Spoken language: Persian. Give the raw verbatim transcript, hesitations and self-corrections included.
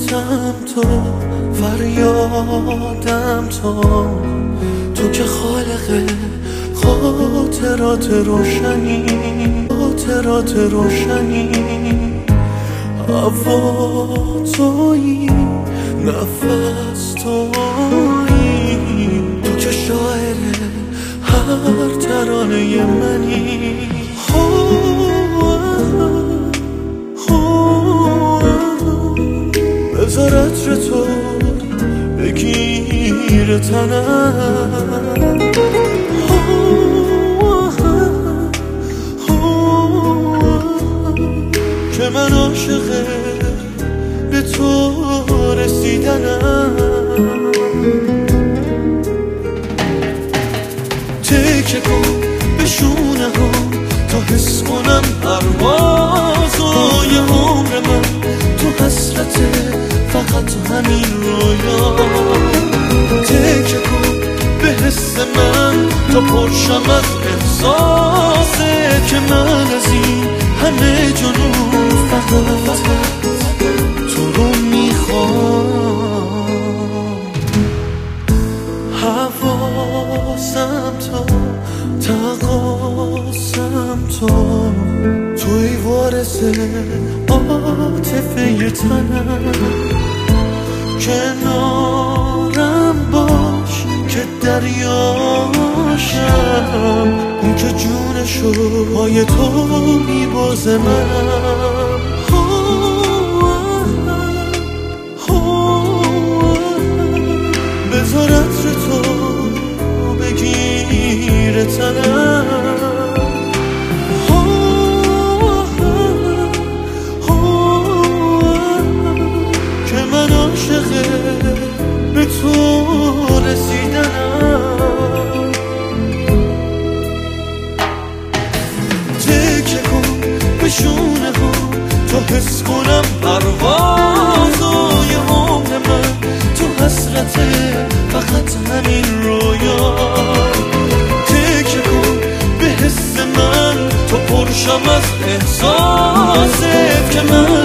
فریادم تو، فریادم تو، تو که خالق خاطرات روشنی، خاطرات روشنی. هوا تویی، نفس تویی، تو که شاعر هر ترانه منی. بذار عطر تو بگیر تنم، که من عاشق به تو رسیدنم. تکه کن به شونه ها تا حس کنم پروازای عمر من، تو حسرته فقط همین رویا. تکه کن به حس من تا پرشم از احساسه که من از این همه جنون فقط تو رو میخوام. حواسم تو، تقاسم تو، توی وارث عاطفه تنم. کنارم باش که دریاشم، اون که جونشو پای تو میبازه منم. بذار عطر تو بگیر تنم، که من عاشق به تو رسیدنم. تکه کن به شونه ها تا حس کنم پروازای عمر من، تو حسرته فقط همین رویا. تکه کن به حس من تا پرشم از احساسه که من